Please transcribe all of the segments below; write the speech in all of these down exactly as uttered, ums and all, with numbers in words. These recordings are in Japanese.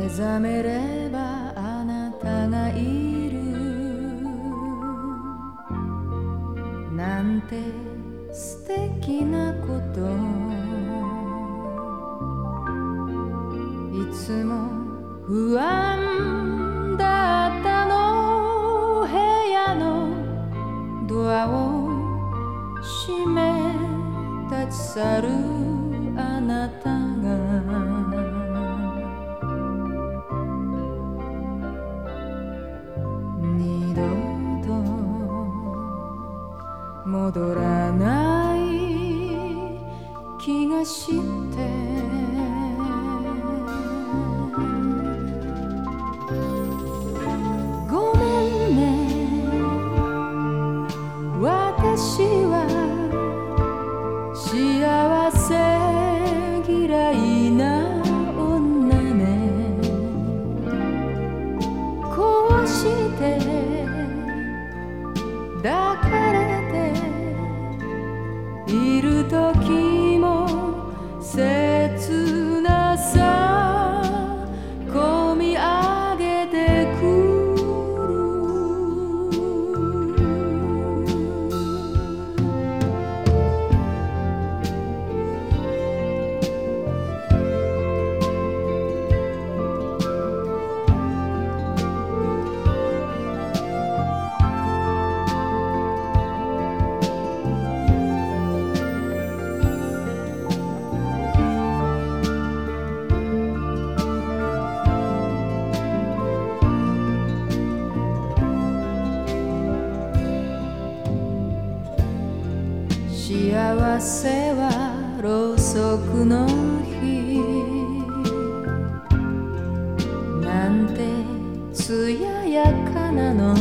目覚めればあなたがいるなんて素敵なこといつも不安だったの部屋のドアを閉め立ち去るあなたが二度と戻らない気がしてごめんね私は幸せ嫌いな女ねこうして抱かれている時も切なさこみ上げてくる幸せはろうそくの火なんて艶やかなの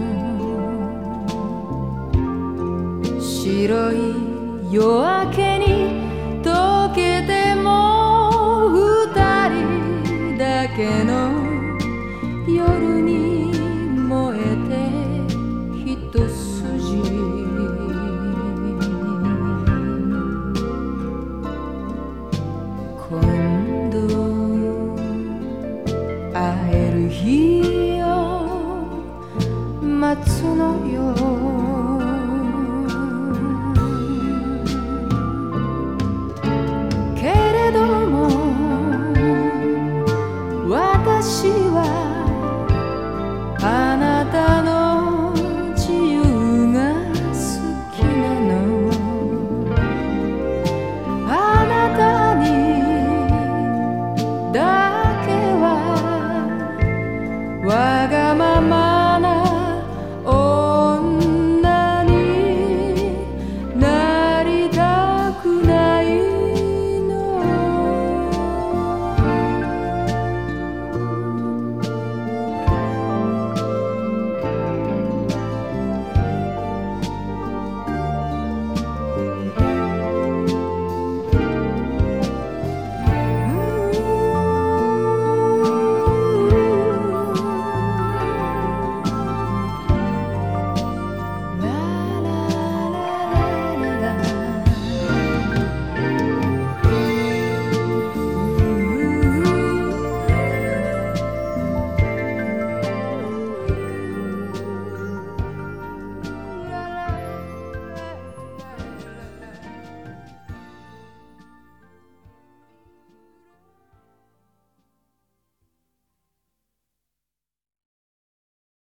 白い夜明けに溶けても二人だけの夜に燃えて一筋今度会える日を待つのよ